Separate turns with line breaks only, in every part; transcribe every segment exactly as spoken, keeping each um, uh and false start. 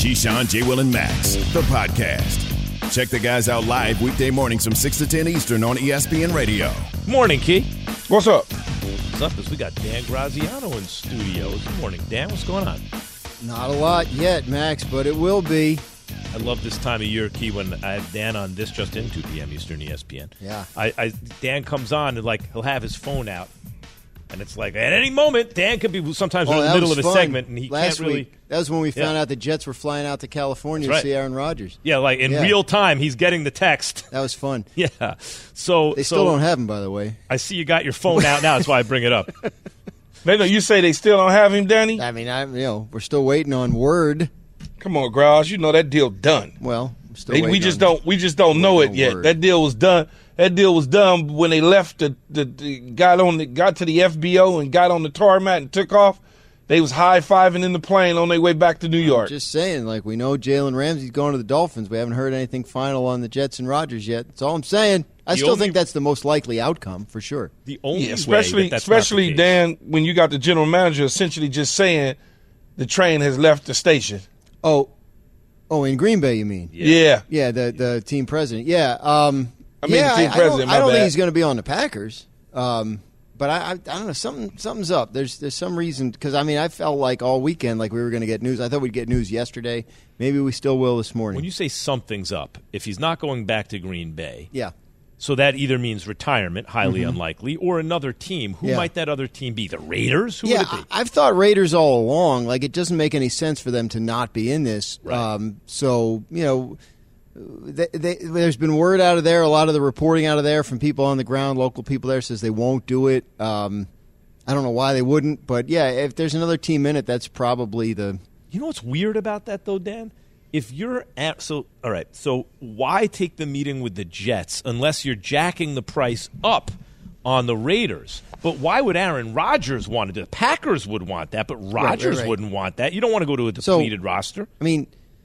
Keyshawn, J. Will, and Max, the podcast. Check the guys out live weekday mornings from six to ten Eastern on E S P N Radio.
Morning, Key.
What's up?
What's up is we got Dan Graziano in studio. Good morning, Dan. What's going on?
Not a lot yet, Max, but it will be.
I love this time of year, Key, when I have Dan on This Just In, two p.m. Eastern E S P N.
Yeah.
I, I Dan comes on and, like, he'll have his phone out. And it's like, at any moment, Dan could be sometimes
oh,
in the middle of a
fun.
segment, and he
Last
can't really.
Week, that was when we found
yeah.
out the Jets were flying out to California
That's
to
right.
see Aaron Rodgers.
Yeah, like in
yeah.
real time, he's getting the text.
That was fun.
Yeah. So
They
so,
still don't have him, by the way.
I see you got your phone out now. That's why I bring it up.
They know you say they still don't have him, Danny?
I mean, I, you know, we're still waiting on word.
Come on, Grouse. You know that deal done.
Well, I'm still
They,
waiting
we just
on,
don't. We just don't know it yet.
word.
That deal was done. That deal was done when they left. The, the, the got on the got to the F B O and got on the tarmac and took off. They was high fiving in the plane on their way back to New York.
Just saying, like, we know Jalen Ramsey's going to the Dolphins. We haven't heard anything final on the Jets and Rodgers yet. That's all I'm saying. I
The
still
only-
think that's the most likely outcome, for sure.
The only
Yeah, especially
way that that's not the
especially
case.
Dan, when you got the general manager essentially just saying the train has left the station.
Oh, oh, in Green Bay, you mean?
Yeah.
Yeah.
Yeah, the the team president. Yeah, um,
I mean,
yeah,
the team
I,
president,
I don't,
my
I don't think
bad.
he's going to be on the Packers. Um, but I, I, I don't know. Something, something's up. There's, there's some reason because I mean, I felt like all weekend like we were going to get news. I thought we'd get news yesterday. Maybe we still will this morning.
When you say something's up, if he's not going back to Green Bay,
yeah,
so that either means retirement, highly unlikely, or another team. Who
Yeah.
might that other team be? The Raiders? Who
yeah.
would it be?
I- I've thought Raiders all along. Like it doesn't make any sense for them to not be in this.
Right.
Um, so you know. They, they, there's been word out of there, a lot of the reporting out of there from people on the ground, local people there says they won't do it. Um, I don't know why they wouldn't, but yeah, if there's another team in it, that's probably the.
You know what's weird about that, though, Dan? If you're at, so, all right, so why take the meeting with the Jets unless you're jacking the price up on the Raiders? But why would Aaron Rodgers want to do it? The Packers would want that, but Rodgers
right, right.
wouldn't want that. You don't want to go to a
So-
depleted roster.
I mean,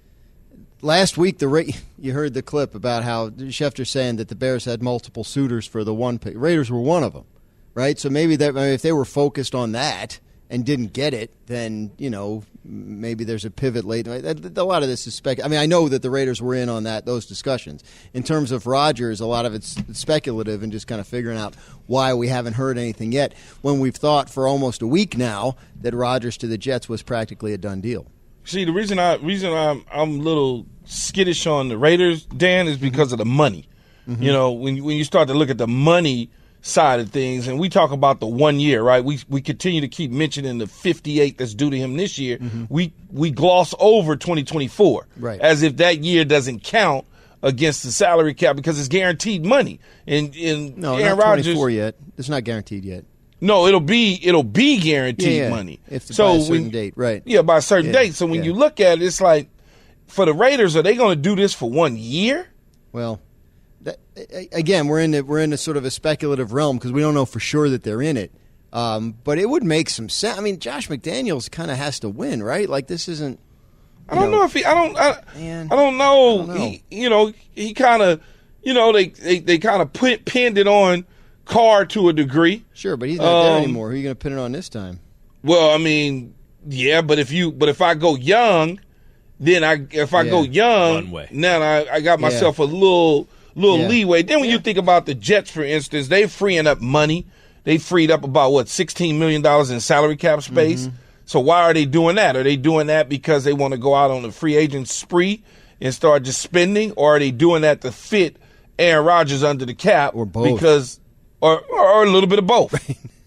last week the Ra- you heard the clip about how Schefter saying that the Bears had multiple suitors for the one pick. Raiders were one of them, right? So maybe that I mean, if they were focused on that and didn't get it, then you know maybe there's a pivot later. A lot of this is spec. I mean, I know that the Raiders were in on that those discussions. In terms of Rodgers, a lot of it's speculative and just kind of figuring out why we haven't heard anything yet. When we've thought for almost a week now that Rodgers to the Jets was practically a done deal.
See, the reason I reason I'm I'm a little skittish on the Raiders, Dan, is because of the money. Mm-hmm. You know, when when you start to look at the money side of things, and we talk about the one year, right? We we continue to keep mentioning the fifty-eight that's due to him this year. Mm-hmm. We we gloss over twenty twenty-four,
right?
As if that year doesn't count against the salary cap because it's guaranteed money. And, and
no,
Aaron
not
Rodgers,
twenty-four yet. It's not guaranteed yet.
No, it'll be it'll be guaranteed
yeah, yeah.
money.
If
so
by a certain
when,
date, right?
Yeah, by a certain
Yeah,
date. So when
yeah.
you look at it, it's like for the Raiders, are they going to do this for one year?
Well, that, again, we're in the, we're in a sort of a speculative realm because we don't know for sure that they're in it. Um, but it would make some sense. I mean, Josh McDaniels kind of has to win, right? Like this isn't.
I don't know, know if he. I don't. I,
man,
I don't know.
I don't know.
He, you know, he kind of. You know, they they, they kind of put pinned it on Carr to a degree.
Sure, but he's not there
Um,
anymore. Who are you going to pin it on this time?
Well, I mean, yeah, but if you, but if I go young, then I, if I
Yeah.
go young,
Runway.
now I, I got
Yeah.
myself a little, little
Yeah.
leeway. Then when you think about the Jets, for instance, they freeing up money. They freed up about what sixteen million dollars in salary cap space.
Mm-hmm.
So why are they doing that? Are they doing that because they want to go out on a free agent spree and start just spending, or are they doing that to fit Aaron Rodgers under the cap,
Or both.
Because, or or a little bit of both,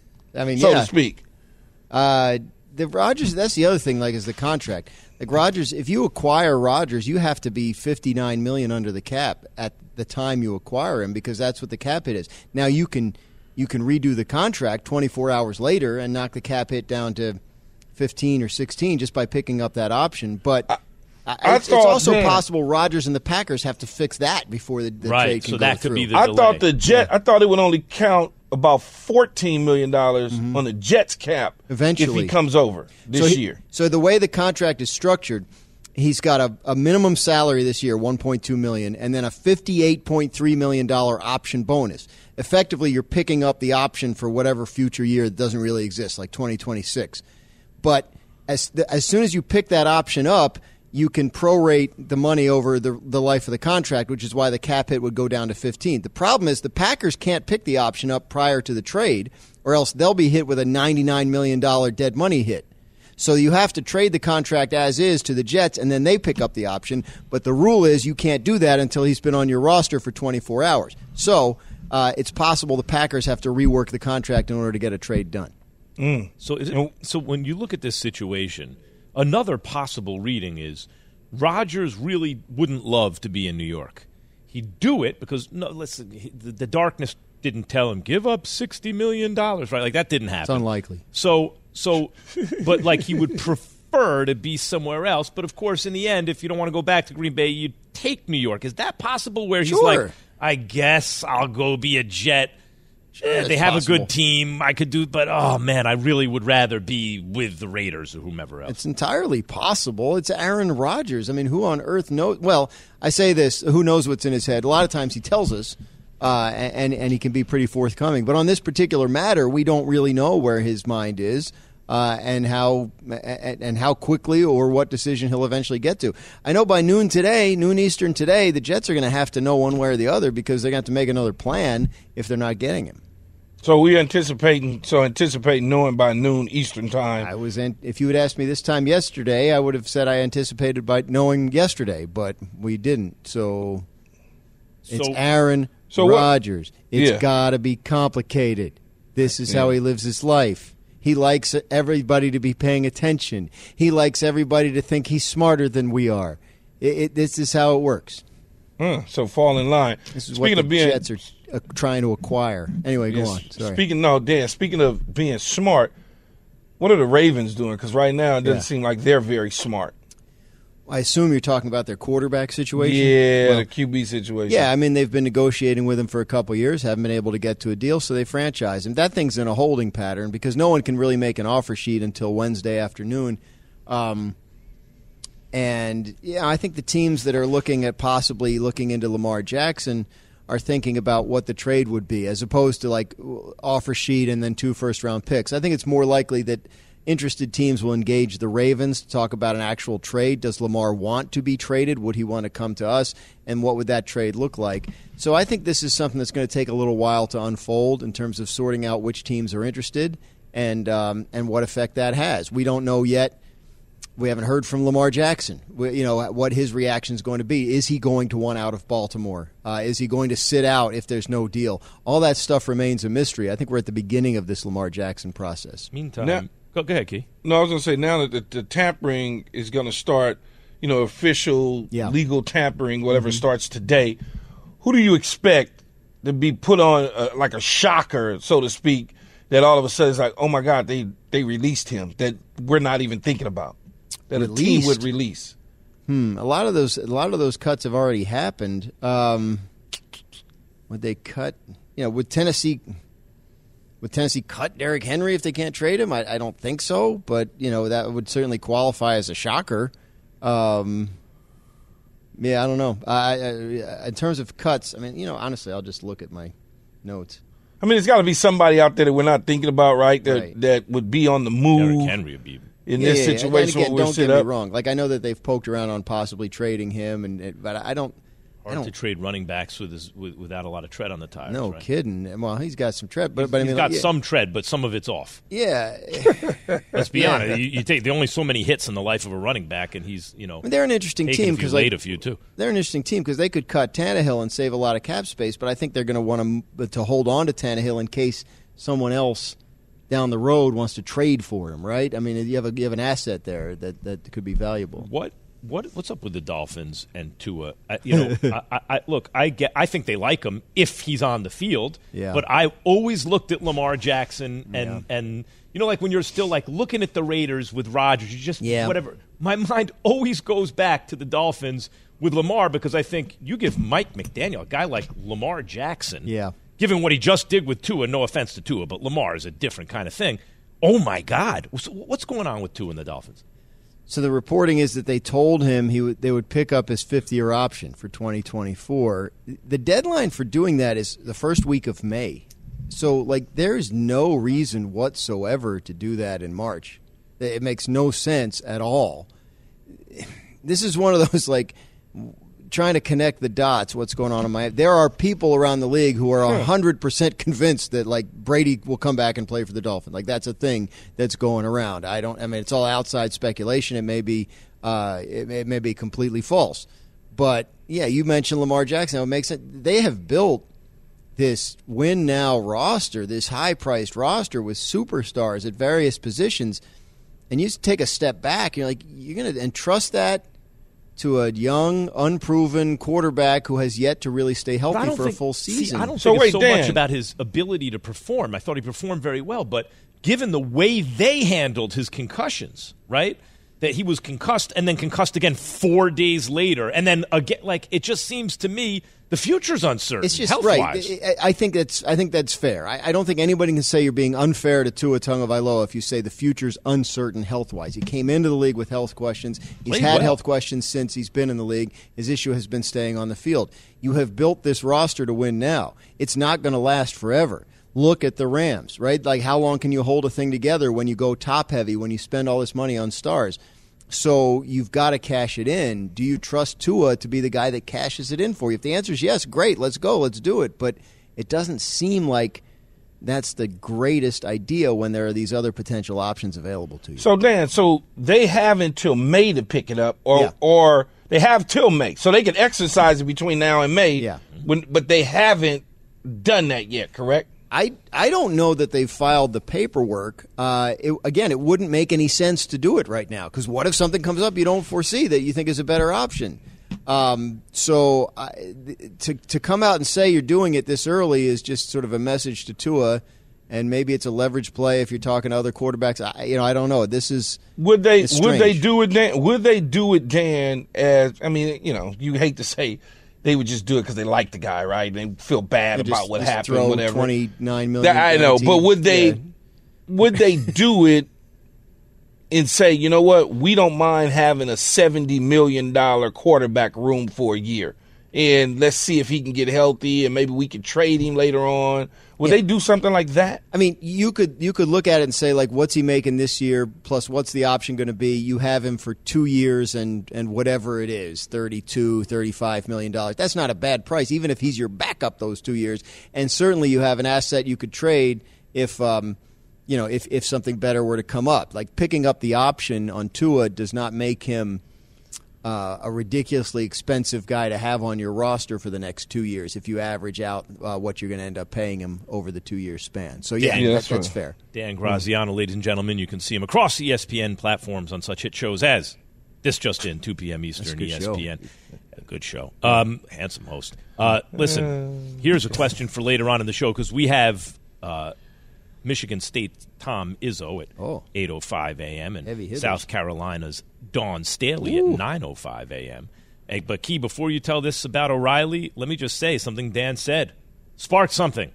I mean,
so
yeah.
to speak.
Uh, the Rodgers. That's the other thing. Like, is the contract. Like Rodgers, if you acquire Rodgers, you have to be fifty-nine million dollars under the cap at the time you acquire him because that's what the cap hit is. Now you can you can redo the contract twenty-four hours later and knock the cap hit down to fifteen or sixteen just by picking up that option. But I,
I
it's, it's
thought,
also
man,
possible Rodgers and the Packers have to fix that before the, the
Right,
trade can
so
go
that could
through.
be the
I
delay.
thought the Jet. I thought it would only count about fourteen million dollars on the Jets cap
Eventually.
if he comes over this
so he-
year.
So the way the contract is structured, he's got a, a minimum salary this year, one point two million dollars, and then a fifty-eight point three million dollars option bonus. Effectively, you're picking up the option for whatever future year that doesn't really exist, like twenty twenty-six. But as the, as soon as you pick that option up, you can prorate the money over the the life of the contract, which is why the cap hit would go down to fifteen. The problem is the Packers can't pick the option up prior to the trade, or else they'll be hit with a ninety-nine million dollars dead money hit. So you have to trade the contract as is to the Jets, and then they pick up the option. But the rule is you can't do that until he's been on your roster for twenty-four hours. So uh, it's possible the Packers have to rework the contract in order to get a trade done.
Mm.
So, is it, so when you look at this situation, another possible reading is Rodgers really wouldn't love to be in New York. He'd do it because no, listen, he, the, the darkness didn't tell him give up sixty million dollars, right? Like that didn't happen.
It's unlikely.
So, so, but like he would prefer to be somewhere else. But of course, in the end, if you don't want to go back to Green Bay, you'd take New York. Is that possible? Where he's
Sure.
like, I guess I'll go be a Jet.
Sure,
Eh, they
it's
have
possible.
a good team. I could do, but oh man, I really would rather be with the Raiders or whomever else.
It's entirely possible. It's Aaron Rodgers. I mean, who on earth knows? Well, I say this, who knows what's in his head? A lot of times he tells us, uh, and, and he can be pretty forthcoming. But on this particular matter, we don't really know where his mind is uh, and how and, and how quickly or what decision he'll eventually get to. I know by noon today, noon Eastern today, the Jets are going to have to know one way or the other because they're going to have to make another plan if they're not getting him.
So we anticipating, so anticipating knowing by noon Eastern time.
I was, in, if you had asked me this time yesterday, I would have said I anticipated by knowing yesterday, but we didn't. So it's
So-
Aaron
So what-
Rodgers. It's
Yeah.
got to be complicated. This is how
Yeah.
he lives his life. He likes everybody to be paying attention. He likes everybody to think he's smarter than we are. It, it, this is how it works.
Huh, so fall in line.
This is
Speaking
what the
of being,
Jets are uh, trying to acquire. Anyway, go
yes,
on. Sorry.
Speaking, no, Dan. Speaking of being smart, what are the Ravens doing? Because right now it doesn't
Yeah.
seem like they're very smart.
I assume you're talking about their quarterback situation?
Yeah,
Well,
the Q B situation.
Yeah, I mean, they've been negotiating with him for a couple of years, haven't been able to get to a deal, so they franchise him. That thing's in a holding pattern because no one can really make an offer sheet until Wednesday afternoon. Um, and, yeah, I think the teams that are looking at possibly looking into Lamar Jackson are thinking about what the trade would be as opposed to, like, offer sheet and then two first-round picks. I think it's more likely that interested teams will engage the Ravens to talk about an actual trade. Does Lamar want to be traded? Would he want to come to us? And what would that trade look like? So I think this is something that's going to take a little while to unfold in terms of sorting out which teams are interested and um, and what effect that has. We don't know yet. We haven't heard from Lamar Jackson, we, you know, what his reaction is going to be. Is he going to want out of Baltimore? Uh, is he going to sit out if there's no deal? All that stuff remains a mystery. I think we're at the beginning of this Lamar Jackson process.
Meantime,
Now-
go, go ahead, Key.
No, I was going to say now that the, the tampering is going to start, you know, official
Yeah.
legal tampering, whatever starts today. Who do you expect to be put on uh, like a shocker, so to speak, that all of a sudden it's like, oh my God, they they released him that we're not even thinking about, that a team
Released?
would release.
Hmm. A lot of those, a lot of those cuts have already happened. Um, would they cut? You know, would Tennessee? Would Tennessee cut Derrick Henry if they can't trade him? I, I don't think so, but you know that would certainly qualify as a shocker. Um, yeah, I don't know. I, I, in terms of cuts, I mean, you know, honestly, I'll just look at my notes.
I mean, it's got to be somebody out there that we're not thinking about, right? That
Right.
that would be on the
Derrick
move
Henry would be.
in
Yeah,
this
yeah, yeah. And
situation.
again,
where we're
don't
set
get me
up.
wrong. Like I know that they've poked around on possibly trading him, and it, but I don't. I
Hard
don't
to trade running backs with, his, with without a lot of tread on the tires.
no
right?
kidding. Well, he's got some tread, but but I
He's
mean,
got
like, yeah,
some tread, but some of it's off.
Yeah,
Let's be
Yeah.
honest. You, you take there are only so many hits in the life of a running back, and he's you know
I mean, they're an interesting
taken
team
if you
because
laid
like,
a few too.
they're an interesting team because they could cut Tannehill and save a lot of cap space, but I think they're going to want to to hold on to Tannehill in case someone else down the road wants to trade for him. Right? I mean, you have a you have an asset there that that could be valuable.
What what what's up with the Dolphins and Tua? I, you know, I, I, I look, I get, I think they like him if he's on the field.
Yeah.
But I always looked at Lamar Jackson and
Yeah.
and you know, like when you're still like looking at the Raiders with Rodgers, you just
Yeah.
whatever. My mind always goes back to the Dolphins with Lamar because I think you give Mike McDaniel, a guy like Lamar Jackson,
Yeah.
given what he just did with Tua, no offense to Tua, but Lamar is a different kind of thing. Oh my God, so what's going on with Tua and the Dolphins?
So the reporting is that they told him he would, they would pick up his fifth-year option for twenty twenty-four. The deadline for doing that is the first week of May. So, like, there's no reason whatsoever to do that in March. It makes no sense at all. this is one of those, like, trying to connect the dots, what's going on in Miami. There are people around the league who are one hundred percent convinced that, like, Brady will come back and play for the Dolphins. Like, that's a thing that's going around. I don't. I mean, it's all outside speculation. It may be, uh, it, it may be completely false. But, yeah, you mentioned Lamar Jackson. It makes it. They have built this win-now roster, this high-priced roster with superstars at various positions, and you just take a step back, you're like, you're going to entrust that to a young, unproven quarterback who has yet to really stay healthy for
think,
a full season.
See, I don't
so
think
wait,
it's so
Dan.
much about his ability to perform. I thought he performed very well, but given the way they handled his concussions, right, that he was concussed and then concussed again four days later, and then again, like, it just seems to me the future's uncertain.
It's just
health-wise.
right. I think that's I think that's fair. I, I don't think anybody can say you're being unfair to Tua Tagovailoa if you say the future's uncertain health-wise. He came into the league with health questions. He's
Played
had
well.
health questions since he's been in the league. His issue has been staying on the field. You have built this roster to win now. It's not going to last forever. Look at the Rams, right? Like, how long can you hold a thing together when you go top-heavy, when you spend all this money on stars? So you've got to cash it in. Do you trust Tua to be the guy that cashes it in for you? If the answer is yes, great, let's go, let's do it. But it doesn't seem like that's the greatest idea when there are these other potential options available to you.
So, Dan, so they have until May to pick it up, or
Yeah.
or they have till May. So they can exercise it between now and May,
Yeah.
when, but they haven't done that yet, correct?
I, I don't know that they've filed the paperwork. Uh, it, again, it wouldn't make any sense to do it right now, because what if something comes up you don't foresee that you think is a better option? Um, so I, to to come out and say you're doing it this early is just sort of a message to Tua, and maybe it's a leverage play if you're talking to other quarterbacks. I, you know, I don't know. This is
Would they
it's
would they
strange.
do it, Dan? Would they do it, Dan? As I mean, you know, you hate to say they would just do it because they like the guy, right? They feel bad
Just-
about what
just
happened,
throw
whatever.
twenty-nine million.
That, I know,
guaranteed.
but would they
Yeah.
would they do it and say, you know what, we don't mind having a seventy million dollar quarterback room for a year, and let's see if he can get healthy, and maybe we can trade him later on? Would
Yeah.
they do something like that?
I mean, you could you could look at it and say, like, what's he making this year, plus what's the option going to be? You have him for two years and, and whatever it is, thirty-two, thirty-five million dollars. That's not a bad price, even if he's your backup those two years. And certainly you have an asset you could trade if um, you know, if, if something better were to come up. Like, picking up the option on Tua does not make him Uh, a ridiculously expensive guy to have on your roster for the next two years if you average out uh, what you're going to end up paying him over the two-year span. So, yeah,
Yeah,
that-
that's
that's
right.
fair.
Dan Graziano, ladies and gentlemen, you can see him across E S P N platforms on such hit shows as This Just In, two p.m. Eastern,
good
E S P N.
show.
A good show. Um, handsome host. Uh, listen, here's a question for later on in the show, because we have uh, Michigan State Tom Izzo at
Oh.
eight oh five a.m. and
Heavy hitters.
South Carolina's Dawn Staley
Ooh.
at nine oh five a.m. Hey, but, Key, before you tell this about O'Reilly, let me just say something Dan said. Spark something.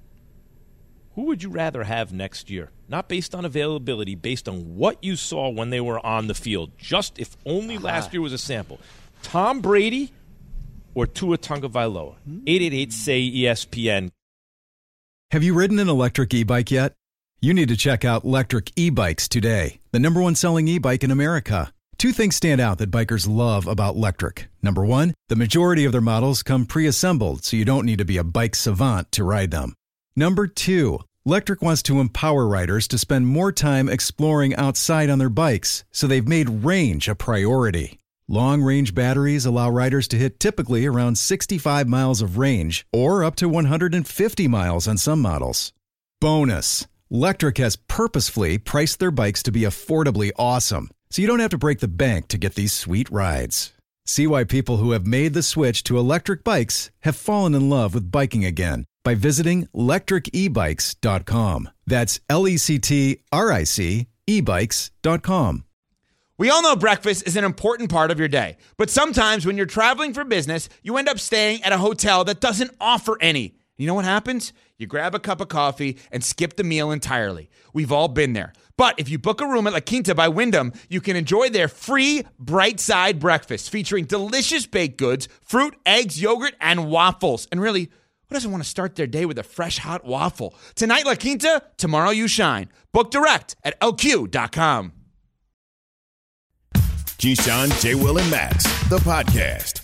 Who would you rather have next year? Not based on availability, based on what you saw when they were on the field. Just if only last year was a sample. Tom Brady or Tua Tagovailoa? eight eight eight, say E S P N.
Have you ridden an electric e-bike yet? You need to check out Lectric E-Bikes today, the number one selling e-bike in America. Two things stand out that bikers love about Lectric. Number one, the majority of their models come pre-assembled, so you don't need to be a bike savant to ride them. Number two, Lectric wants to empower riders to spend more time exploring outside on their bikes, so they've made range a priority. Long-range batteries allow riders to hit typically around sixty-five miles of range, or up to one hundred fifty miles on some models. Bonus, Lectric has purposefully priced their bikes to be affordably awesome, so you don't have to break the bank to get these sweet rides. See why people who have made the switch to electric bikes have fallen in love with biking again by visiting lectric e bikes dot com. That's L E C T R I C e bikes dot com.
We all know breakfast is an important part of your day, but sometimes when you're traveling for business, you end up staying at a hotel that doesn't offer any. You know what happens? You grab a cup of coffee and skip the meal entirely. We've all been there. But if you book a room at La Quinta by Wyndham, you can enjoy their free Bright Side breakfast featuring delicious baked goods, fruit, eggs, yogurt, and waffles. And really, who doesn't want to start their day with a fresh, hot waffle? Tonight, La Quinta, tomorrow you shine. Book direct at L Q dot com.
Keyshawn, J. Will, and Max, the podcast.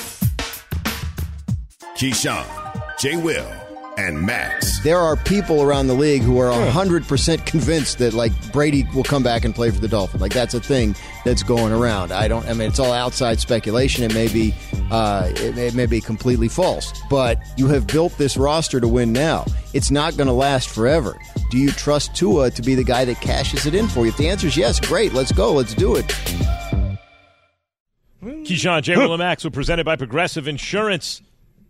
Keyshawn, J. Will, and Max.
There are people around the league who are one hundred percent convinced that, like, Brady will come back and play for the Dolphins. Like, that's a thing that's going around. I don't, I mean, it's all outside speculation. It may be, uh, it may, it may be completely false. But you have built this roster to win now. It's not going to last forever. Do you trust Tua to be the guy that cashes it in for you? If the answer is yes, great. Let's go. Let's do it.
Keyshawn, J. Will, and Max were presented by Progressive Insurance.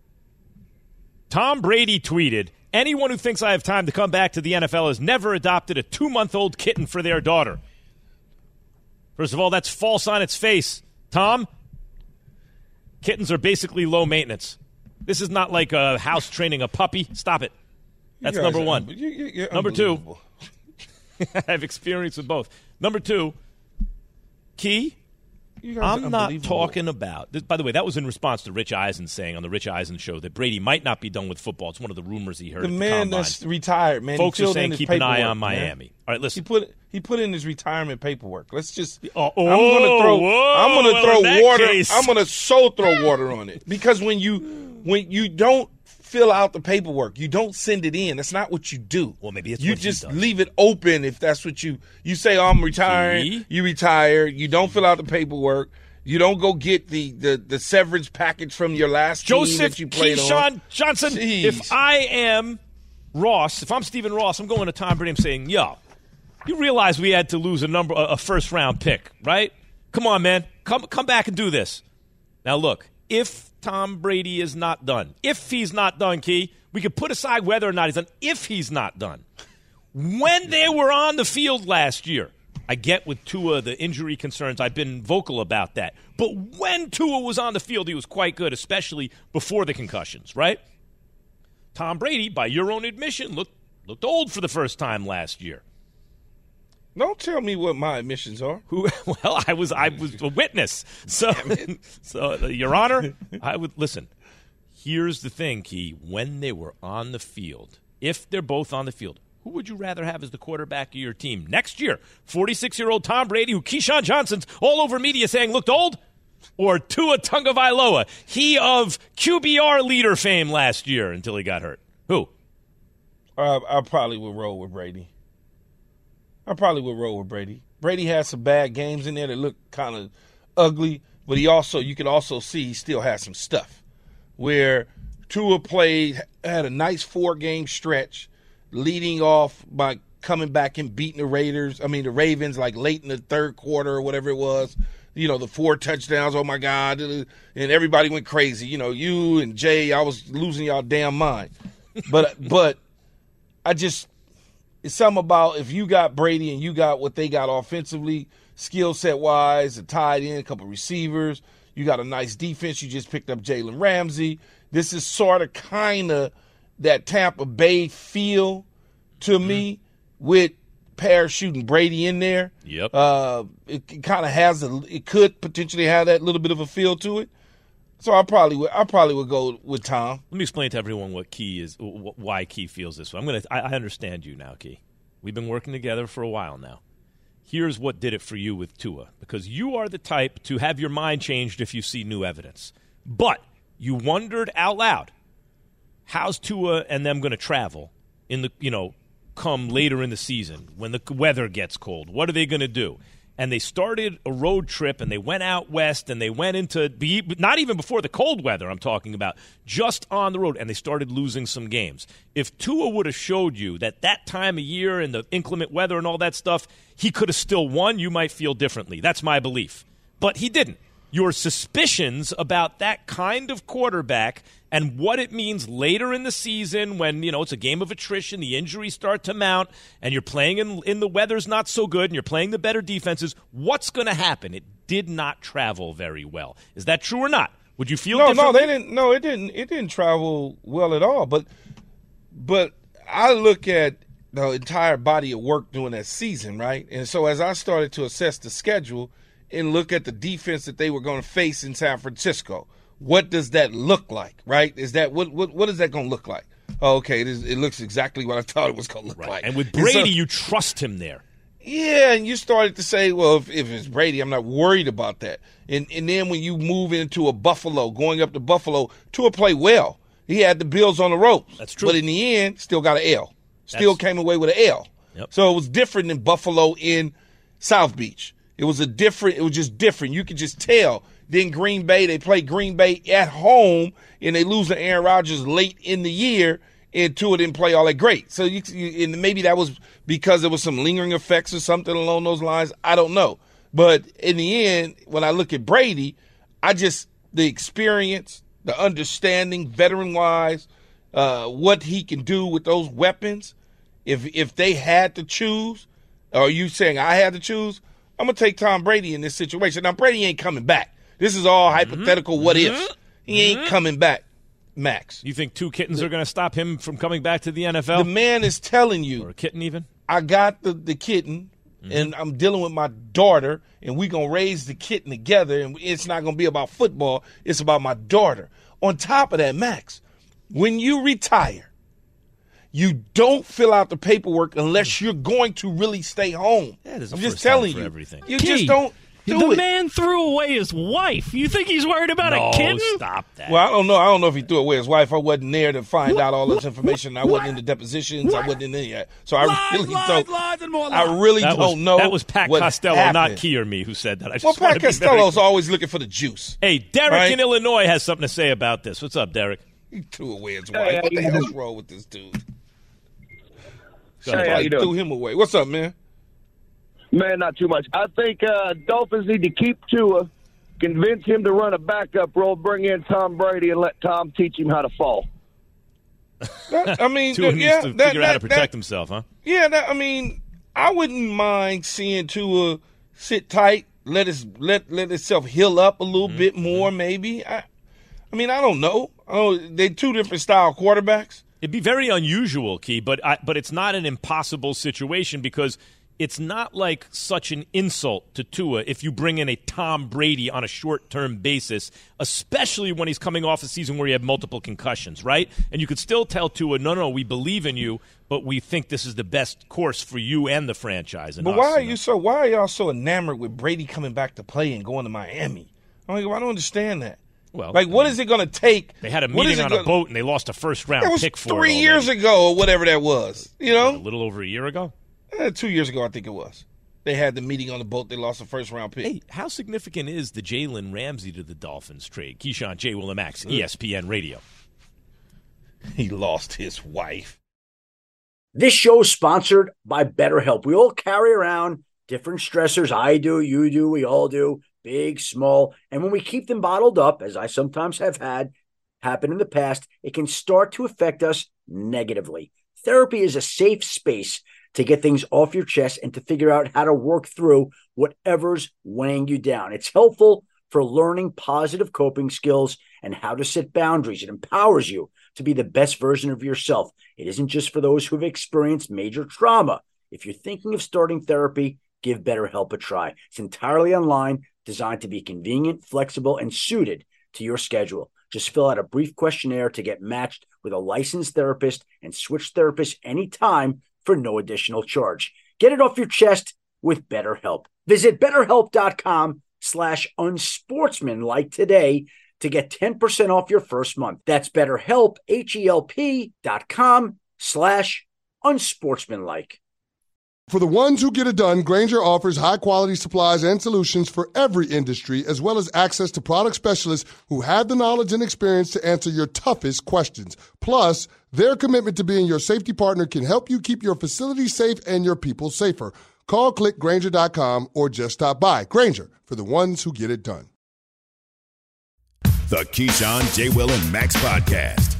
Tom Brady tweeted, anyone who thinks I have time to come back to the N F L has never adopted a two-month-old kitten for their daughter. First of all, that's false on its face. Tom, kittens are basically low maintenance. This is not like a house training a puppy. Stop it. That's number
are,
one.
You're, you're
number two, I have experience with both. Number two, Key, I'm not talking about – by the way, that was in response to Rich Eisen saying on the Rich Eisen show that Brady might not be done with football. It's one of the rumors he heard
the
at the
man
combine.
That's retired, man.
Folks
he
are saying keep an eye on
man.
Miami. All right, listen.
He put he put in his retirement paperwork. Let's just
oh,
I'm going to throw
whoa,
I'm going to
well,
throw water.
Case.
I'm going to so throw water on it because when you when you don't fill out the paperwork, you don't send it in. That's not what you do.
Well, maybe it's
you
what
just
he does.
leave it open if that's what you you say. Oh, I'm retiring.
See?
You retire. You don't fill out the paperwork. You don't go get the, the, the severance package from your last
Joseph
team that you played
Keyshawn
on.
Johnson,
Jeez.
if I am Ross, if I'm Stephen Ross, I'm going to Tom Brady. I'm saying, yo, you realize we had to lose a number, a first round pick, right? Come on, man, come come back and do this. Now, look, if Tom Brady is not done, if he's not done, Key, we could put aside whether or not he's done. If he's not done, when they were on the field last year. I get with Tua the injury concerns. I've been vocal about that. But when Tua was on the field, he was quite good, especially before the concussions, right? Tom Brady, by your own admission, looked looked old for the first time last year.
Don't tell me what my admissions are.
Who? Well, I was I was a witness. So, so uh, Your Honor, I would listen. Here's the thing, Key. When they were on the field, if they're both on the field, who would you rather have as the quarterback of your team next year? forty-six-year-old Tom Brady, who Keyshawn Johnson's all over media saying looked old? Or Tua Tagovailoa, he of Q B R leader fame last year until he got hurt? Who?
Uh, I probably would roll with Brady. I probably would roll with Brady. Brady had some bad games in there that looked kind of ugly, but he also, you could also see he still had some stuff where Tua played, had a nice four-game stretch, leading off by coming back and beating the Raiders. I mean, the Ravens, like late in the third quarter or whatever it was. You know, the four touchdowns, oh, my God. And everybody went crazy. You know, you and Jay, I was losing y'all damn mind. But but I just – it's something about if you got Brady and you got what they got offensively, skill set-wise, a tight end, a couple receivers. You got a nice defense. You just picked up Jalen Ramsey. This is sort of kind of – that Tampa Bay feel to mm-hmm. me with parachuting Brady in there.
Yep.
Uh, it, it kind of has a. It could potentially have that little bit of a feel to it. So I probably would. I probably would go with Tom.
Let me explain to everyone what Key is, why Key feels this way. I'm gonna. I, I understand you now, Key. We've been working together for a while now. Here's what did it for you with Tua, because you are the type to have your mind changed if you see new evidence. But you wondered out loud. How's Tua and them going to travel in the, you know, come later in the season when the weather gets cold? What are they going to do? And they started a road trip and they went out west and they went into, not even before the cold weather I'm talking about, just on the road, and they started losing some games. If Tua would have showed you that that time of year and the inclement weather and all that stuff, he could have still won, you might feel differently. That's my belief. But he didn't. Your suspicions about that kind of quarterback and what it means later in the season when, you know, it's a game of attrition, the injuries start to mount, and you're playing in, in the weather's not so good, and you're playing the better defenses, what's going to happen? It did not travel very well. Is that true or not? Would you feel
no,
differently?
No, they didn't. No, it didn't. It didn't travel well at all. But, but I look at the entire body of work during that season, right? And so as I started to assess the schedule and look at the defense that they were going to face in San Francisco, what does that look like, right? Is that what what, what is that going to look like? Oh, okay, it, is, it looks exactly what I thought it was going to look
right.
like.
And with Brady,
and so,
you trust him there.
Yeah, and you started to say, well, if, if it's Brady, I'm not worried about that. And and then when you move into a Buffalo, going up to Buffalo, Tua played well. He had the Bills on the ropes.
That's true.
But in the end, still got an L. Still
That's,
came away with an L.
Yep.
So it was different than Buffalo in South Beach. It was a different, it was just different. You could just tell. Then Green Bay, they played Green Bay at home, and they lose to Aaron Rodgers late in the year, and Tua didn't play all that great. So you, you, and maybe that was because there was some lingering effects or something along those lines. I don't know. But in the end, when I look at Brady, I just, the experience, the understanding, veteran-wise, uh, what he can do with those weapons, if if they had to choose, or are you saying I had to choose, I'm going to take Tom Brady in this situation. Now, Brady ain't coming back. This is all hypothetical
mm-hmm.
what ifs. He ain't coming back, Max.
You think two kittens are going to stop him from coming back to the N F L?
The man is telling you.
Or a kitten even?
I got the, the kitten, mm-hmm. and I'm dealing with my daughter, and we're going to raise the kitten together, and it's not going to be about football. It's about my daughter. On top of that, Max, when you retire, you don't fill out the paperwork unless you're going to really stay home.
Yeah, there's a
I'm
first
just telling
time for
you.
everything.
You
Key,
just don't do
the
it.
man threw away his wife. You think he's worried about
no,
a kitten?
stop that.
Well, I don't know. I don't know if he threw away his wife. I wasn't there to find out all this information. I wasn't in the depositions. I wasn't in any of that. So I
Lies,
really
lies,
don't.
lies, and more lies.
I really
that
don't
was,
know.
That was Pat
what
Costello,
happened.
not Key or me, who said that. I just
Well, Pat
wanna be very
Costello's
clear.
always looking for the juice.
Hey, Derek
right?
in Illinois has something to say about this. What's up, Derek?
He threw away his wife. What the hell's wrong with this dude?
Go ahead.
Hey, how you
Threw
doing?
him away. What's up, man?
Man, not too much. I think uh, Dolphins need to keep Tua, convince him to run a backup role, bring in Tom Brady, and let Tom teach him how to fall.
That, I mean,
Tua
that,
needs
yeah,
to
that,
figure out how to
that,
protect
that,
himself, huh?
Yeah, that, I mean, I wouldn't mind seeing Tua sit tight, let his let let himself heal up a little
Mm-hmm.
bit more, maybe. I, I mean, I don't know. Oh, they two different style quarterbacks.
It'd be very unusual, Key, but I, but it's not an impossible situation because it's not like such an insult to Tua if you bring in a Tom Brady on a short-term basis, especially when he's coming off a season where he had multiple concussions, right? And you could still tell Tua, no, no, we believe in you, but we think this is the best course for you and the franchise. And
But
us,
why are
you know?
you so? Why are y'all so enamored with Brady coming back to play and going to Miami? I mean, I don't understand that.
Well,
like, what
I mean,
is it going to take?
They had a
what is
meeting
it
on
gonna,
a boat and they lost a first-round
That was
pick for
three
it
years
already.
ago or whatever that was. You know,
A little over a year ago.
Eh, two years ago, I think it was. They had the meeting on the boat. They lost a first round pick.
Hey, how significant is the Jalen Ramsey to the Dolphins trade? Keyshawn, J. Willimax, E S P N Radio.
He lost his wife.
This show is sponsored by BetterHelp. We all carry around different stressors. I do, you do, we all do, big, small. And when we keep them bottled up, as I sometimes have had happen in the past, it can start to affect us negatively. Therapy is a safe space to get things off your chest and to figure out how to work through whatever's weighing you down. It's helpful for learning positive coping skills and how to set boundaries. It empowers you to be the best version of yourself. It isn't just for those who have experienced major trauma. If you're thinking of starting therapy, give BetterHelp a try. It's entirely online, designed to be convenient, flexible, and suited to your schedule. Just fill out a brief questionnaire to get matched with a licensed therapist and switch therapists anytime for no additional charge. Get it off your chest with BetterHelp. Visit BetterHelp.com slash unsportsmanlike today to get ten percent off your first month. That's BetterHelp, H-E-L-P dot com slash unsportsmanlike.
For the ones who get it done, Grainger offers high-quality supplies and solutions for every industry, as well as access to product specialists who have the knowledge and experience to answer your toughest questions. Plus, their commitment to being your safety partner can help you keep your facility safe and your people safer. Call, click Grainger dot com, or just stop by. Grainger, for the ones who get it done.
The Keyshawn, J. Will, and Max Podcast.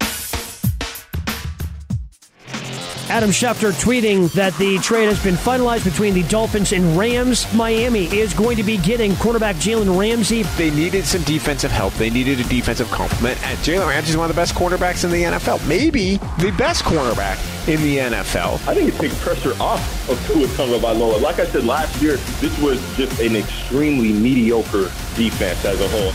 Adam Schefter tweeting that the trade has been finalized between the Dolphins and Rams. Miami is going to be getting quarterback Jalen Ramsey.
They needed some defensive help. They needed a defensive complement. And Jalen Ramsey is one of the best cornerbacks in the N F L. Maybe the best cornerback in the N F L.
I think it takes pressure off of Tua Tagovailoa. Like I said last year, this was just an extremely mediocre defense as a whole.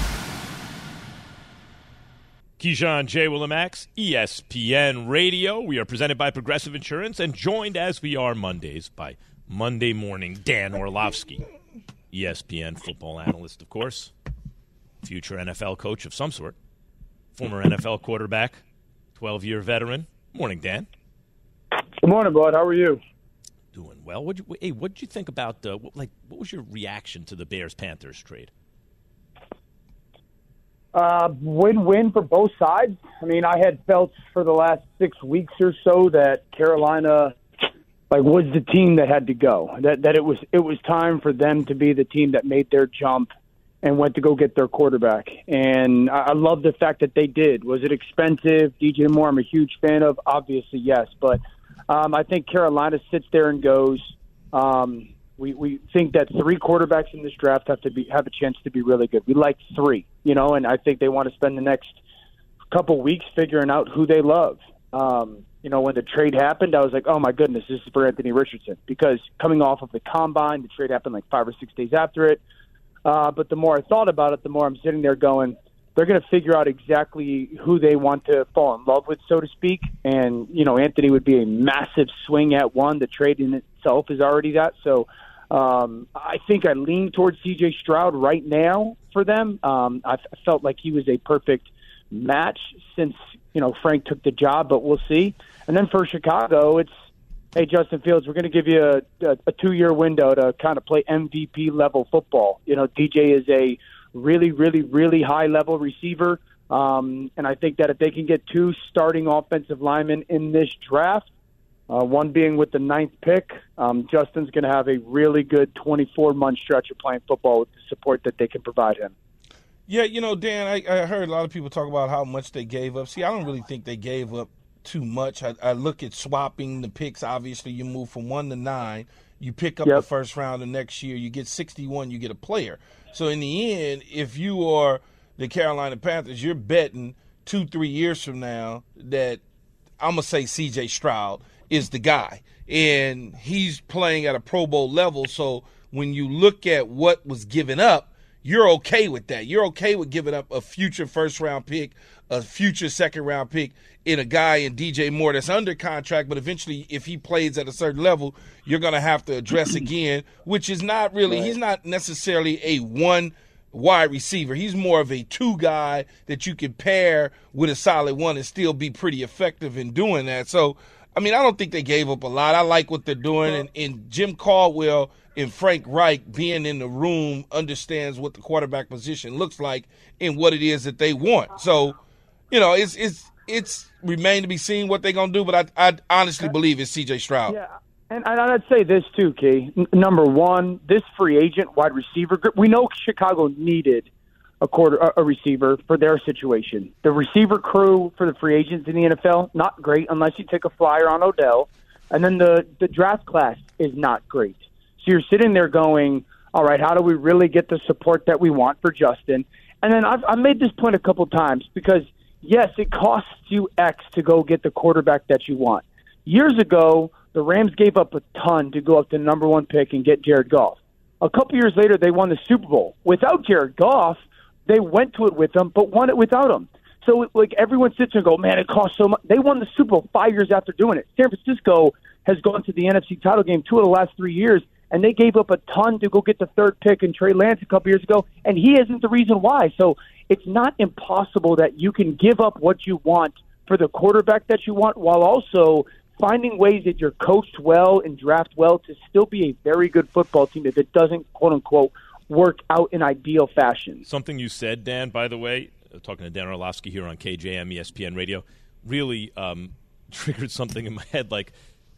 Keyshawn, J. Willimax, E S P N Radio. We are presented by Progressive Insurance and joined as we are Mondays by Monday morning. Dan Orlovsky, E S P N football analyst, of course, future N F L coach of some sort, former N F L quarterback, twelve-year veteran. Morning, Dan.
Good morning, bud. How are you?
Doing well. What'd you, hey, what did you think about uh, what, like? What was your reaction to the Bears-Panthers trade?
Uh, win-win for both sides. I mean, I had felt for the last six weeks or so that Carolina, like, was the team that had to go. That that it was it was time for them to be the team that made their jump and went to go get their quarterback. And I, I love the fact that they did. Was it expensive? D J Moore, I'm a huge fan of. Obviously, yes, but um, I think Carolina sits there and goes. Um, We we think that three quarterbacks in this draft have to be have a chance to be really good. We like three, you know, and I think they want to spend the next couple weeks figuring out who they love. Um, you know, when the trade happened, I was like, oh my goodness, this is for Anthony Richardson, because coming off of the combine, the trade happened like five or six days after it. Uh, but the more I thought about it, the more I'm sitting there going, they're going to figure out exactly who they want to fall in love with, so to speak. And, you know, Anthony would be a massive swing at one. The trade in itself is already that. So um, I think I lean towards C J Stroud right now for them. Um, I f- felt like he was a perfect match since, you know, Frank took the job, but we'll see. And then for Chicago, it's, hey, Justin Fields, we're going to give you a, a, a two-year window to kind of play M V P-level football. You know, D J is a really, really, really high-level receiver, um, and I think that if they can get two starting offensive linemen in this draft, uh, one being with the ninth pick, um, Justin's going to have a really good twenty-four month stretch of playing football with the support that they can provide him.
Yeah, you know, Dan, I, I heard a lot of people talk about how much they gave up. See, I don't really think they gave up too much. I, I look at swapping the picks. Obviously, you move from one to nine. You pick up yep. the first round the next year. You get sixty-one. You get a player. So in the end, if you are the Carolina Panthers, you're betting two, three years from now that I'm going to say C J Stroud is the guy. And he's playing at a Pro Bowl level. So when you look at what was given up, you're okay with that. You're okay with giving up a future first-round pick, a future second-round pick in a guy in D J Moore that's under contract, but eventually if he plays at a certain level, you're going to have to address again, which is not really right. – he's not necessarily a one wide receiver. He's more of a two guy that you can pair with a solid one and still be pretty effective in doing that. So, I mean, I don't think they gave up a lot. I like what they're doing, and, and Jim Caldwell – and Frank Reich being in the room understands what the quarterback position looks like and what it is that they want. So, you know, it's it's it's remain to be seen what they're gonna do. But I I honestly believe it's C J Stroud.
Yeah, and I'd say this too, Key. N- number one, this free agent wide receiver group. We know Chicago needed a quarter a receiver for their situation. The receiver crew for the free agents in the N F L not great unless you take a flyer on Odell, and then the the draft class is not great. So you're sitting there going, all right, how do we really get the support that we want for Justin? And then I've, I've made this point a couple times because, yes, it costs you X to go get the quarterback that you want. Years ago, the Rams gave up a ton to go up to the number one pick and get Jared Goff. A couple years later, they won the Super Bowl. Without Jared Goff, they went to it with him, but won it without him. So, like, everyone sits there and go, man, it costs so much. They won the Super Bowl five years after doing it. San Francisco has gone to the N F C title game two of the last three years, and they gave up a ton to go get the third pick in Trey Lance a couple years ago, and he isn't the reason why. So it's not impossible that you can give up what you want for the quarterback that you want while also finding ways that you're coached well and draft well to still be a very good football team if it doesn't, quote-unquote, work out in ideal fashion.
Something you said, Dan, by the way, talking to Dan Orlovsky here on K J M E S P N Radio, really um, triggered something in my head like,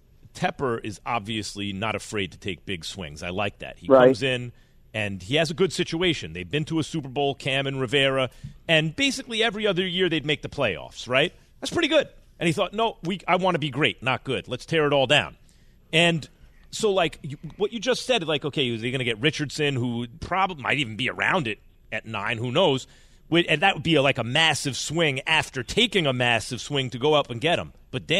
Tepper is obviously not afraid to take big swings. I like that. He right. comes in, and he has a good situation. They've been to a Super Bowl, Cam and Rivera, and basically every other year they'd make the playoffs, right? That's pretty good. And he thought, no, we I want to be great, not good. Let's tear it all down. And so, like, you, what you just said, like, okay, is he going to get Richardson, who probably might even be around it at nine, who knows? And that would be a, like a massive swing after taking a massive swing to go up and get him. But, Dan,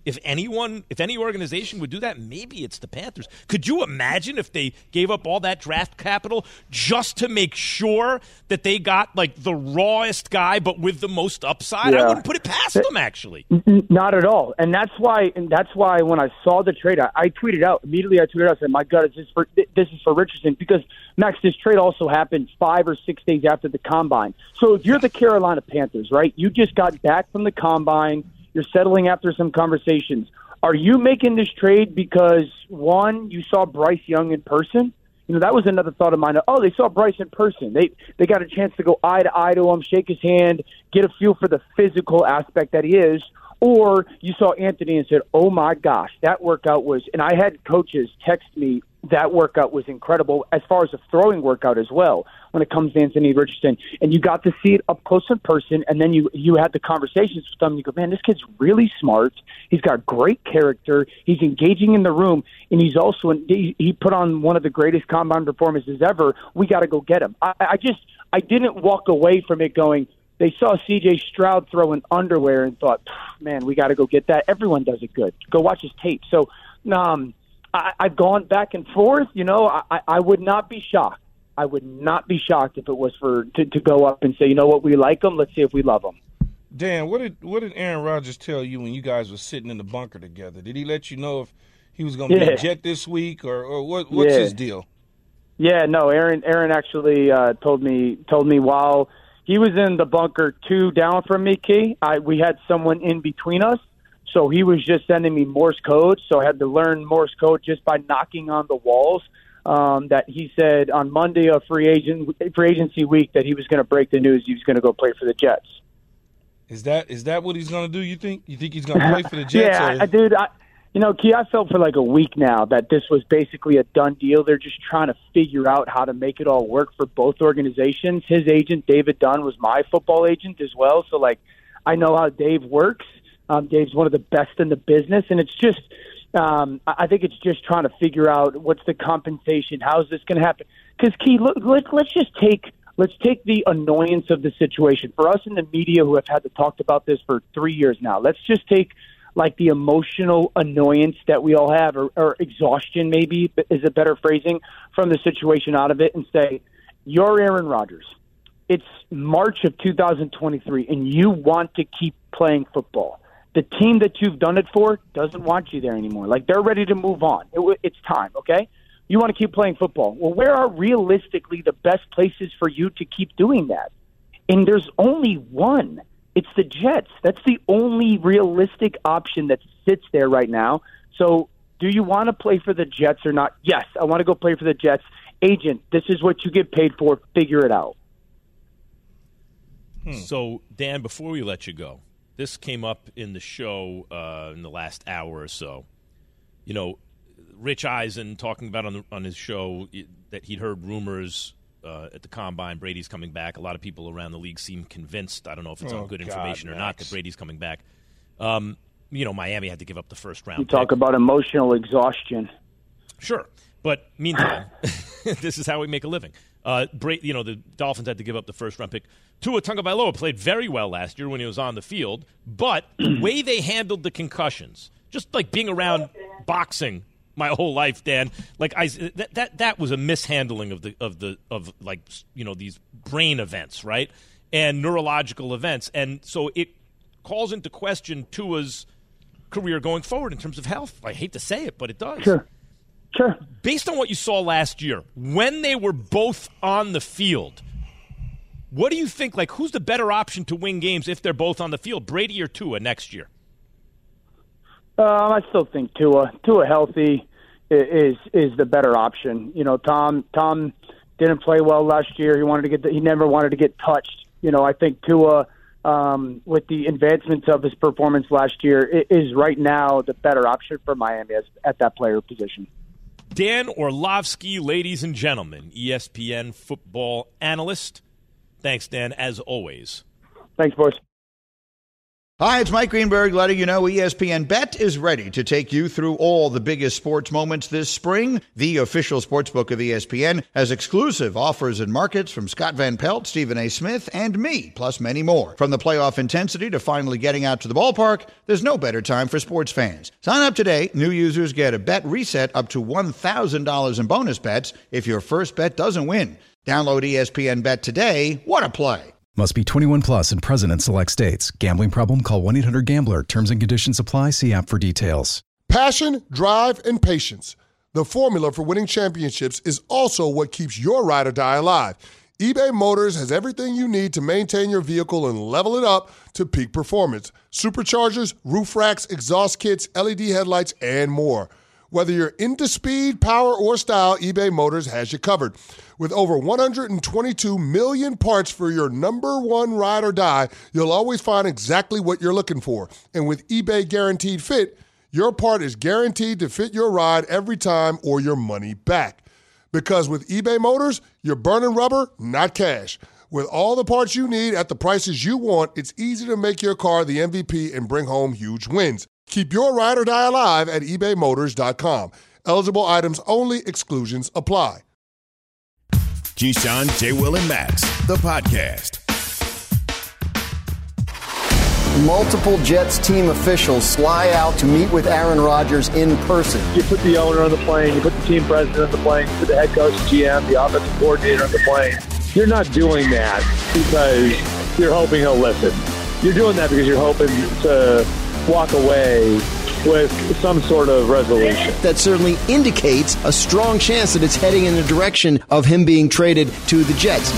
if anyone, if any organization would do that, maybe it's the Panthers. Could you imagine if they gave up all that draft capital just to make sure that they got like the rawest guy, but with the most upside?
Yeah.
I wouldn't put it past them, actually.
N- Not at all, and that's why. And that's why when I saw the trade, I, I tweeted out immediately. I tweeted out, I said, "My God, is this for this is for Richardson?" Because Max, this trade also happened five or six days after the combine. So if you're the Carolina Panthers, right? You just got back from the combine. You're settling after some conversations. Are you making this trade because, one, you saw Bryce Young in person? You know, that was another thought of mine. Oh, they saw Bryce in person. They they got a chance to go eye to eye to him, shake his hand, get a feel for the physical aspect that he is. Or you saw Anthony and said, oh, my gosh, that workout was – and I had coaches text me that workout was incredible as far as the throwing workout as well when it comes to Anthony Richardson. And you got to see it up close in person, and then you you had the conversations with them. And you go, man, this kid's really smart. He's got great character. He's engaging in the room, and he's also – he, he put on one of the greatest combine performances ever. We got to go get him. I, I just – I didn't walk away from it going – they saw C J Stroud throw in underwear and thought, man, we got to go get that. Everyone does it good. Go watch his tape. So um, I, I've gone back and forth. You know, I, I would not be shocked. I would not be shocked if it was for to, to go up and say, you know what, we like him. Let's see if we love him.
Dan, what did what did Aaron Rodgers tell you when you guys were sitting in the bunker together? Did he let you know if he was going to
Yeah.
be a Jet this week, or, or what? What's
Yeah.
his deal?
Yeah, no, Aaron. Aaron actually uh, told me told me while he was in the bunker two down from me, Key. I we had someone in between us, so he was just sending me Morse code. So I had to learn Morse code just by knocking on the walls. Um, that he said on Monday of free agent free agency week that he was going to break the news. He was going to go play for the Jets.
Is that is that what he's going to do? You think? You think he's going to play for the Jets?
yeah,
or?
I, dude. I, You know, Key, I felt for like a week now that this was basically a done deal. They're just trying to figure out how to make it all work for both organizations. His agent, David Dunn, was my football agent as well. So, like, I know how Dave works. Um, Dave's one of the best in the business. And it's just, um, I think it's just trying to figure out what's the compensation. How's this going to happen? Because, Key, look, let, let's just take let's take the annoyance of the situation. For us in the media who have had to talk about this for three years now, let's just take – like the emotional annoyance that we all have, or, or exhaustion maybe is a better phrasing, from the situation out of it, and say, you're Aaron Rodgers. It's March of two thousand twenty-three, and you want to keep playing football. The team that you've done it for doesn't want you there anymore. Like, they're ready to move on. It, it's time, okay? You want to keep playing football. Well, where are realistically the best places for you to keep doing that? And there's only one. It's the Jets. That's the only realistic option that sits there right now. So do you want to play for the Jets or not? Yes, I want to go play for the Jets. Agent, this is what you get paid for. Figure it out.
Hmm. So, Dan, before we let you go, this came up in the show uh, in the last hour or so. You know, Rich Eisen talking about on, the, on his show that he'd heard rumors Uh, at the Combine, Brady's coming back. A lot of people around the league seem convinced. I don't know if it's
Oh,
on good
God,
information or
Max.
not that Brady's coming back. Um, you know, Miami had to give up the first round.
You talk
pick.
about emotional exhaustion.
Sure, but meantime, this is how we make a living. Uh, Bra- you know, the Dolphins had to give up the first round pick. Tua Tagovailoa played very well last year when he was on the field, but the way they handled the concussions, just like being around boxing my whole life, Dan. Like I, that, that that was a mishandling of the of the of like you know these brain events, right, and neurological events, and so it calls into question Tua's career going forward in terms of health. I hate to say it, but it does.
Sure, sure.
Based on what you saw last year, when they were both on the field, what do you think? Like, who's the better option to win games if they're both on the field, Brady or Tua next year?
Um, I still think Tua, Tua healthy is is the better option. You know, Tom Tom didn't play well last year. He wanted to get the, he never wanted to get touched. You know, I think Tua, um, with the advancements of his performance last year, is right now the better option for Miami as, at that player position.
Dan Orlovsky, ladies and gentlemen, E S P N football analyst. Thanks, Dan, as always.
Thanks, boys.
Hi, it's Mike Greenberg letting you know E S P N Bet is ready to take you through all the biggest sports moments this spring. The official sportsbook of E S P N has exclusive offers and markets from Scott Van Pelt, Stephen A. Smith, and me, plus many more. From the playoff intensity to finally getting out to the ballpark, there's no better time for sports fans. Sign up today. New users get a bet reset up to one thousand dollars in bonus bets if your first bet doesn't win. Download E S P N Bet today. What a play.
Must be twenty-one plus and present in select states. Gambling problem? Call one eight hundred gambler. Terms and conditions apply. See app for details.
Passion, drive, and patience. The formula for winning championships is also what keeps your ride or die alive. eBay Motors has everything you need to maintain your vehicle and level it up to peak performance. Superchargers, roof racks, exhaust kits, L E D headlights, and more. Whether you're into speed, power, or style, eBay Motors has you covered. With over one hundred twenty-two million parts for your number one ride or die, you'll always find exactly what you're looking for. And with eBay Guaranteed Fit, your part is guaranteed to fit your ride every time or your money back. Because with eBay Motors, you're burning rubber, not cash. With all the parts you need at the prices you want, it's easy to make your car the M V P and bring home huge wins. Keep your ride or die alive at ebay motors dot com. Eligible items only. Exclusions apply.
Keyshawn, J. Will, and Max, the podcast.
Multiple Jets team officials fly out to meet with Aaron Rodgers in person.
You put the owner on the plane, you put the team president on the plane, you put the head coach, G M, the offensive coordinator on the plane. You're not doing that because you're hoping he'll listen. You're doing that because you're hoping to walk away with some sort of resolution.
That certainly indicates a strong chance that it's heading in the direction of him being traded to the Jets.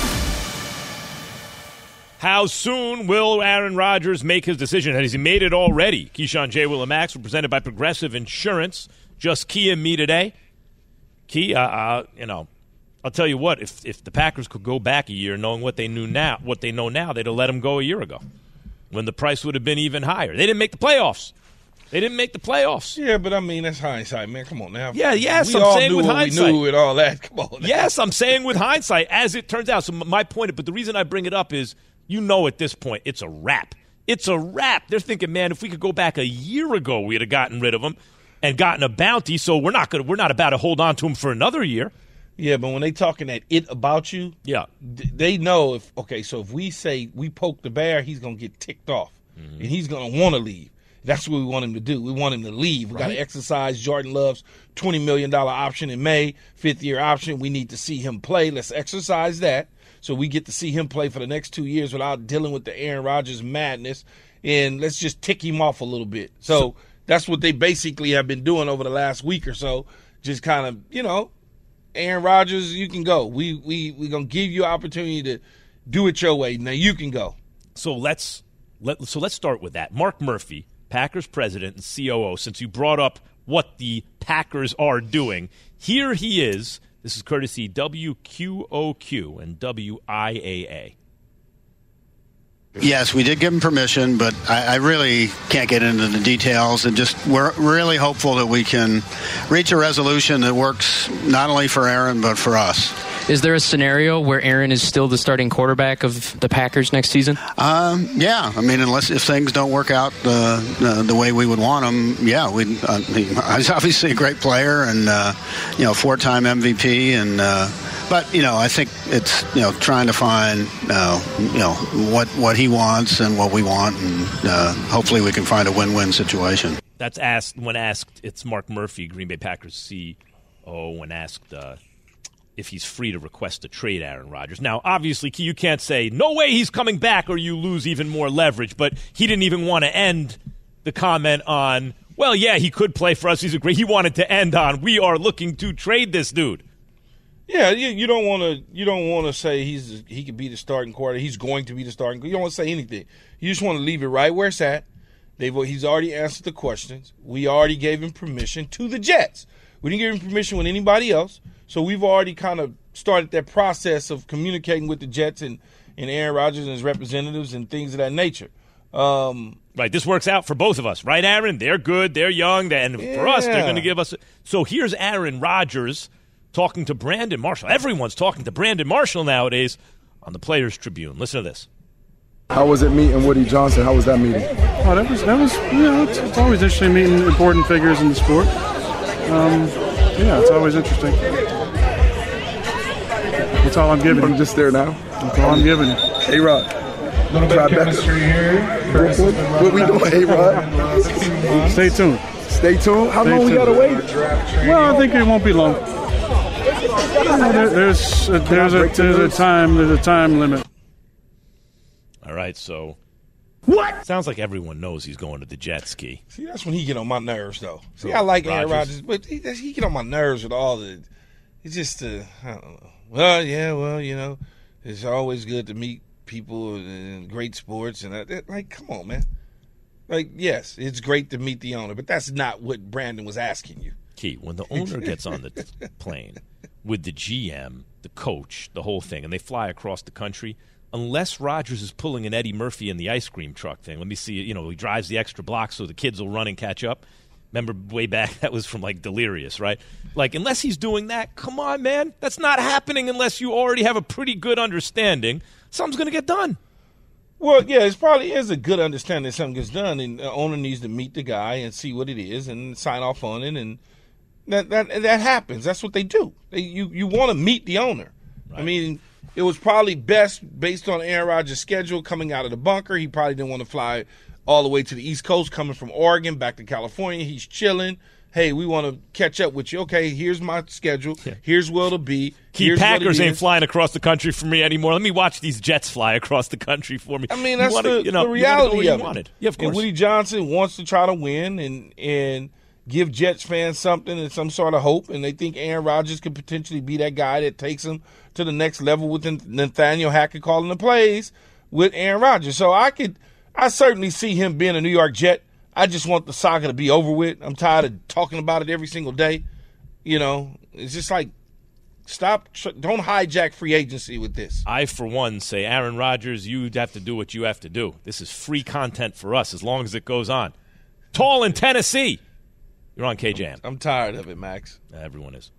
How soon will Aaron Rodgers make his decision? Has he made it already? Keyshawn, J. Will, and Max were presented by Progressive Insurance. Just Key and me today. Key, uh, uh, you know, I'll tell you what. If if the Packers could go back a year, knowing what they knew now, what they know now, they'd have let him go a year ago, when the price would have been even higher. They didn't make the playoffs. They didn't make the playoffs.
Yeah, but I mean, that's hindsight, man. Come on now.
Yeah, yes,
we
I'm
all
saying
knew
with
what
hindsight.
We knew and all that. Come on now.
Yes, I'm saying with hindsight, as it turns out. So my point, but the reason I bring it up is, you know, at this point, it's a wrap. It's a wrap. They're thinking, man, if we could go back a year ago, we'd have gotten rid of him and gotten a bounty. So we're not gonna, we're not about to hold on to him for another year.
Yeah, but when they talking that it about you,
yeah,
they know if okay. So if we say we poke the bear, he's gonna get ticked off, mm-hmm. and he's gonna want to leave. That's what we want him to do. We want him to leave. We right. got to exercise Jordan Love's twenty million dollars option in May, fifth year option. We need to see him play. Let's exercise that so we get to see him play for the next two years without dealing with the Aaron Rodgers madness. And let's just tick him off a little bit. So, so that's what they basically have been doing over the last week or so. Just kind of, you know, Aaron Rodgers, you can go. We we we gonna give you an opportunity to do it your way. Now you can go.
So let's let so let's start with that. Mark Murphy, Packers president and C O O, since you brought up what the Packers are doing, here he is. This is courtesy W Q O Q and W I A A.
Yes, we did give him permission, but I, I really can't get into the details. And just we're really hopeful that we can reach a resolution that works not only for Aaron, but for us.
Is there a scenario where Aaron is still the starting quarterback of the Packers next season?
Um, yeah, I mean, unless if things don't work out uh, uh, the way we would want them, yeah, we. Uh, he's obviously a great player and uh, you know, four-time M V P, and uh, but you know, I think it's you know trying to find uh, you know what what he wants and what we want, and uh, hopefully we can find a win-win situation.
That's asked when asked. It's Mark Murphy, Green Bay Packers C O O, when asked. Uh, if he's free to request to trade Aaron Rodgers. Now, obviously, you can't say, no way he's coming back or you lose even more leverage, but he didn't even want to end the comment on, well, yeah, he could play for us. He's a great. He wanted to end on, we are looking to trade this dude.
Yeah, you, you don't want to you don't want to say he's he could be the starting quarterback. He's going to be the starting. You don't want to say anything. You just want to leave it right where it's at. They've he's already answered the questions. We already gave him permission to the Jets. We didn't give him permission with anybody else. So we've already kind of started that process of communicating with the Jets and, and Aaron Rodgers and his representatives and things of that nature. Um,
right, this works out for both of us, right, Aaron? They're good, they're young, and
yeah.
for us, they're going to give us. A, so here's Aaron Rodgers talking to Brandon Marshall. Everyone's talking to Brandon Marshall nowadays on the Players Tribune. Listen to this.
How was it meeting Woody Johnson? How was that meeting?
Oh, that was, that was you know, it's, it's always interesting meeting important figures in the sport. Um, yeah, it's always interesting. That's all I'm giving.
I'm just there now.
That's all I'm giving.
A-Rod.
Little bit of chemistry here.
What, what we doing, A-Rod?
Stay tuned.
Stay tuned? How
Stay
long
tuned.
we got to wait?
Well, I think it won't be long. There, there's a, there's a there's a time there's a time limit.
All right, so what? Sounds like everyone knows he's going to the Jets. Key.
See, that's when he get on my nerves, though. See, I like Aaron Rodgers, but he, he get on my nerves with all the. It's just, uh, I don't know. Well, yeah, well, you know, it's always good to meet people in great sports, and that, like, come on, man. Like, yes, it's great to meet the owner, but that's not what Brandon was asking you.
Key, when the owner gets on the plane with the G M, the coach, the whole thing, and they fly across the country, unless Rodgers is pulling an Eddie Murphy in the ice cream truck thing. Let me see, you know, he drives the extra block so the kids will run and catch up. Remember way back, that was from, like, Delirious, right? Like, unless he's doing that, come on, man. That's not happening unless you already have a pretty good understanding. Something's going to get done.
Well, yeah, it probably is a good understanding that something gets done, and the owner needs to meet the guy and see what it is and sign off on it, and that that that happens. That's what they do. They, you you want to meet the owner. Right. I mean, it was probably best based on Aaron Rodgers' schedule coming out of the bunker. He probably didn't want to fly all the way to the East Coast, coming from Oregon back to California. He's chilling. Hey, we want to catch up with you. Okay, here's my schedule. Yeah. Here's where it'll be.
Key Packers ain't flying across the country for me anymore. Let me watch these Jets fly across the country for me.
I mean, that's
wanna,
the,
you know,
the reality
you
of it.
Wanted. Yeah, of course.
And Woody Johnson wants to try to win and and give Jets fans something and some sort of hope, and they think Aaron Rodgers could potentially be that guy that takes them to the next level with Nathaniel Hackett calling the plays with Aaron Rodgers. So I could, I certainly see him being a New York Jet. I just want the saga to be over with. I'm tired of talking about it every single day. You know, it's just like, stop, don't hijack free agency with this.
I, for one, say, Aaron Rodgers, you have to do what you have to do. This is free content for us as long as it goes on. Tall in Tennessee. You're on K J M.
I'm tired of it, Max.
Uh, everyone is.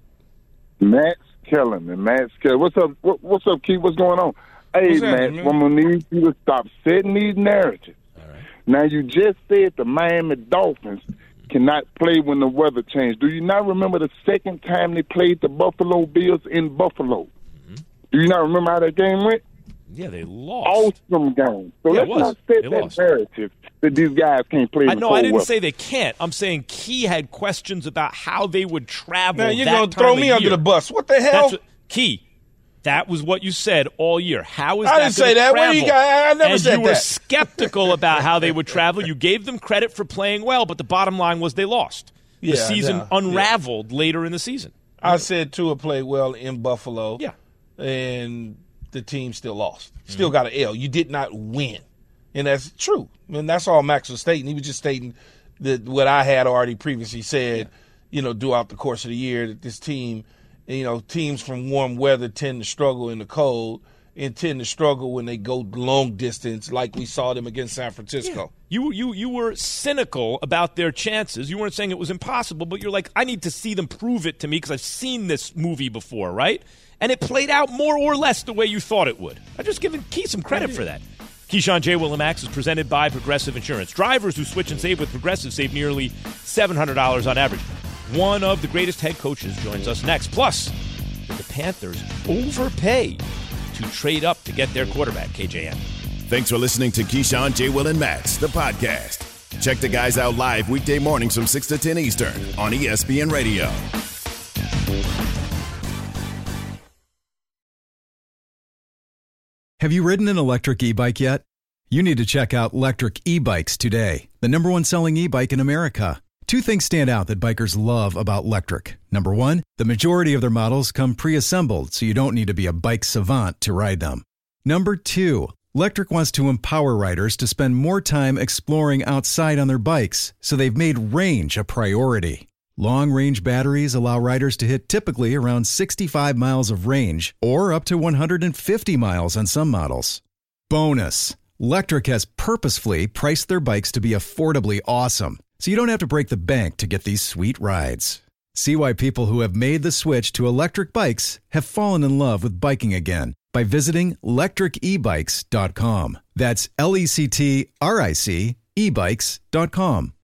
Max Kellerman, Max Kellerman. What's up, what, what's up, Keith? What's going on? Hey, Max, I'm going to need you to stop setting these narratives. Now, you just said the Miami Dolphins cannot play when the weather changes. Do you not remember the second time they played the Buffalo Bills in Buffalo? Mm-hmm. Do you not remember how that game went?
Yeah, they lost.
Awesome game. So
yeah,
let's not set
they
that
lost.
narrative that these guys can't play in
I
the
know,
cold
I didn't
weather.
say they can't. I'm saying Key had questions about how they would travel.
Man, you're
that
going to
time
throw
of
me under
year.
the bus. What the hell?
That's what, Key, that was what you said all year. How is
I
that
didn't say that. What do you got? I never
and
said
you were
that.
skeptical about how they would travel. You gave them credit for playing well, but the bottom line was they lost. The
Yeah,
season
yeah,
unraveled later in the season.
I said Tua played well in Buffalo.
Yeah.
And the team still lost. Still mm-hmm. got an L. You did not win. And that's true. I mean, that's all Max was stating. He was just stating that what I had already previously said, yeah. you know, throughout the course of the year, that this team, you know, teams from warm weather tend to struggle in the cold and tend to struggle when they go long distance, like we saw them against San Francisco.
Yeah. You you you were cynical about their chances. You weren't saying it was impossible, but you're like, I need to see them prove it to me because I've seen this movie before, right? And it played out more or less the way you thought it would. I'm just giving Key some credit for that. Keyshawn J. Will and Max is presented by Progressive Insurance. Drivers who switch and save with Progressive save nearly seven hundred dollars on average. One of the greatest head coaches joins us next. Plus, did the Panthers overpay to trade up to get their quarterback, K J M?
Thanks for listening to Keyshawn, J. Will, and Max, the podcast. Check the guys out live weekday mornings from six to ten Eastern on E S P N Radio.
Have you ridden an electric e-bike yet? You need to check out Lectric E-Bikes today, the number one selling e-bike in America. Two things stand out that bikers love about Lectric. Number one, the majority of their models come pre-assembled, so you don't need to be a bike savant to ride them. Number two, Lectric wants to empower riders to spend more time exploring outside on their bikes, so they've made range a priority. Long-range batteries allow riders to hit typically around sixty-five miles of range or up to one hundred fifty miles on some models. Bonus, Lectric has purposefully priced their bikes to be affordably awesome, so you don't have to break the bank to get these sweet rides. See why people who have made the switch to electric bikes have fallen in love with biking again by visiting lectric e bikes dot com. That's L E C T R I C e bikes dot com.